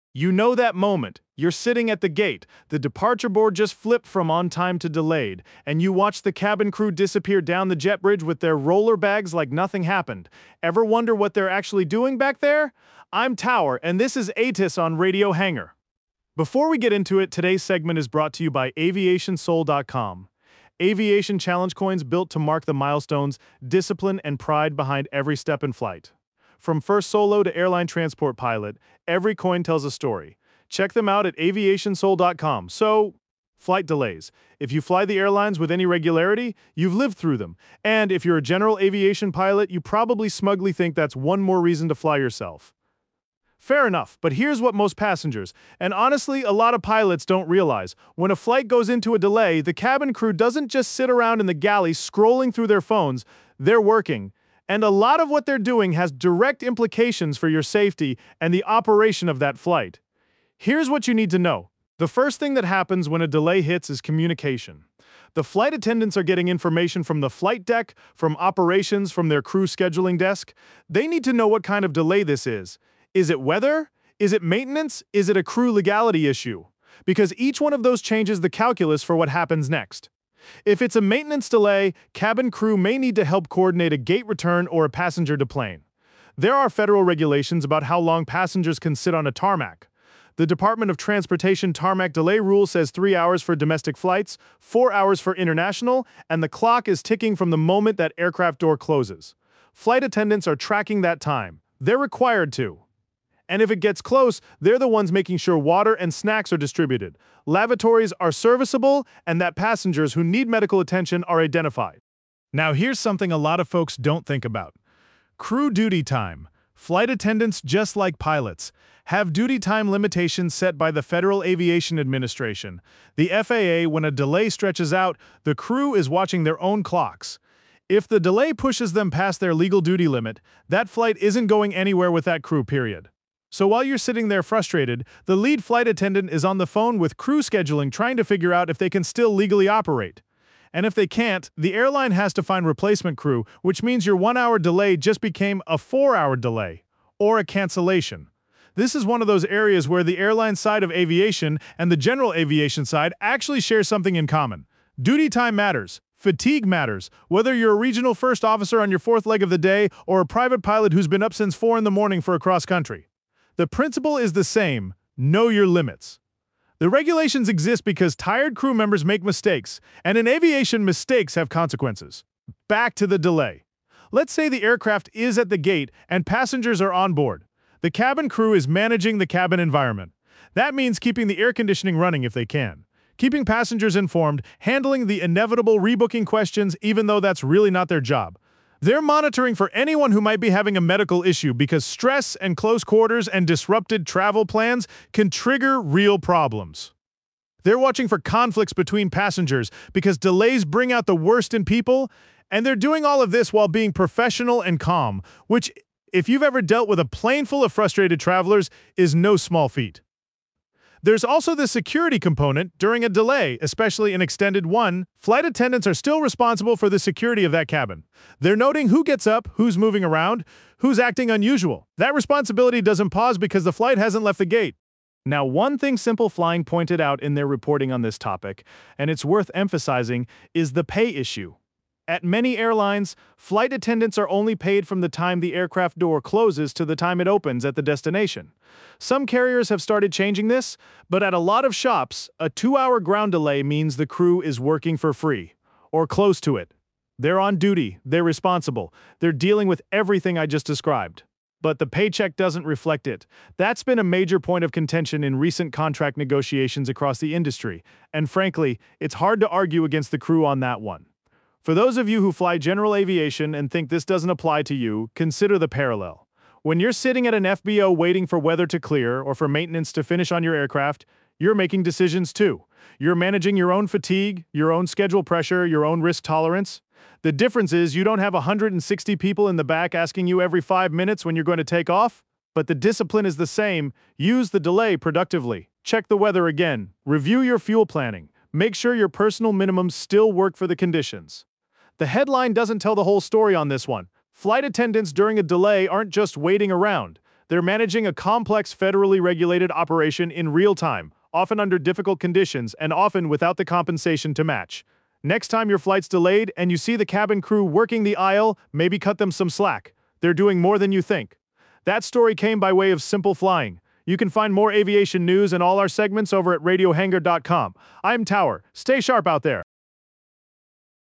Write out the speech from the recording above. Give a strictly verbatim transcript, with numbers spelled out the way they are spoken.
You know that moment. You're sitting at the gate, the departure board just flipped from on time to delayed, and you watch the cabin crew disappear down the jet bridge with their roller bags like nothing happened. Ever wonder what they're actually doing back there? I'm Tower, and this is ATIS on Radio Hangar. Before we get into it, today's segment is brought to you by aviation soul dot com. Aviation challenge coins built to mark the milestones, discipline, and pride behind every step in flight. From first solo to airline transport pilot, every coin tells a story. Check them out at aviation soul dot com. So, flight delays. If you fly the airlines with any regularity, you've lived through them. And if you're a general aviation pilot, you probably smugly think that's one more reason to fly yourself. Fair enough, but here's what most passengers, and honestly a lot of pilots, don't realize. When a flight goes into a delay, the cabin crew doesn't just sit around in the galley scrolling through their phones, they're working. And a lot of what they're doing has direct implications for your safety and the operation of that flight. Here's what you need to know. The first thing that happens when a delay hits is communication. The flight attendants are getting information from the flight deck, from operations, from their crew scheduling desk. They need to know what kind of delay this is. Is it weather? Is it maintenance? Is it a crew legality issue? Because each one of those changes the calculus for what happens next. If it's a maintenance delay, cabin crew may need to help coordinate a gate return or a passenger deplane. There are federal regulations about how long passengers can sit on a tarmac. The Department of Transportation tarmac delay rule says three hours for domestic flights, four hours for international, and the clock is ticking from the moment that aircraft door closes. Flight attendants are tracking that time. They're required to. And if it gets close, they're the ones making sure water and snacks are distributed, lavatories are serviceable, and that passengers who need medical attention are identified. Now here's something a lot of folks don't think about. Crew duty time. Flight attendants, just like pilots, have duty time limitations set by the Federal Aviation Administration. The F A A, when a delay stretches out, the crew is watching their own clocks. If the delay pushes them past their legal duty limit, that flight isn't going anywhere with that crew, period. So while you're sitting there frustrated, the lead flight attendant is on the phone with crew scheduling trying to figure out if they can still legally operate. And if they can't, the airline has to find replacement crew, which means your one-hour delay just became a four-hour delay, or a cancellation. This is one of those areas where the airline side of aviation and the general aviation side actually share something in common. Duty time matters. Fatigue matters. Whether you're a regional first officer on your fourth leg of the day or a private pilot who's been up since four in the morning for a cross-country. The principle is the same: know your limits. The regulations exist because tired crew members make mistakes, and in aviation, mistakes have consequences. Back to the delay. Let's say the aircraft is at the gate and passengers are on board. The cabin crew is managing the cabin environment. That means keeping the air conditioning running if they can, keeping passengers informed, handling the inevitable rebooking questions even though that's really not their job. They're monitoring for anyone who might be having a medical issue because stress and close quarters and disrupted travel plans can trigger real problems. They're watching for conflicts between passengers because delays bring out the worst in people, and they're doing all of this while being professional and calm, which, if you've ever dealt with a plane full of frustrated travelers, is no small feat. There's also the security component. During a delay, especially an extended one, flight attendants are still responsible for the security of that cabin. They're noting who gets up, who's moving around, who's acting unusual. That responsibility doesn't pause because the flight hasn't left the gate. Now, one thing Simple Flying pointed out in their reporting on this topic, and it's worth emphasizing, is the pay issue. At many airlines, flight attendants are only paid from the time the aircraft door closes to the time it opens at the destination. Some carriers have started changing this, but at a lot of shops, a two-hour ground delay means the crew is working for free, or close to it. They're on duty, they're responsible, they're dealing with everything I just described. But the paycheck doesn't reflect it. That's been a major point of contention in recent contract negotiations across the industry, and frankly, it's hard to argue against the crew on that one. For those of you who fly general aviation and think this doesn't apply to you, consider the parallel. When you're sitting at an F B O waiting for weather to clear or for maintenance to finish on your aircraft, you're making decisions too. You're managing your own fatigue, your own schedule pressure, your own risk tolerance. The difference is you don't have one hundred sixty people in the back asking you every five minutes when you're going to take off, but the discipline is the same. Use the delay productively. Check the weather again. Review your fuel planning. Make sure your personal minimums still work for the conditions. The headline doesn't tell the whole story on this one. Flight attendants during a delay aren't just waiting around. They're managing a complex federally regulated operation in real time, often under difficult conditions and often without the compensation to match. Next time your flight's delayed and you see the cabin crew working the aisle, maybe cut them some slack. They're doing more than you think. That story came by way of Simple Flying. You can find more aviation news and all our segments over at radio hangar dot com. I'm Tower. Stay sharp out there.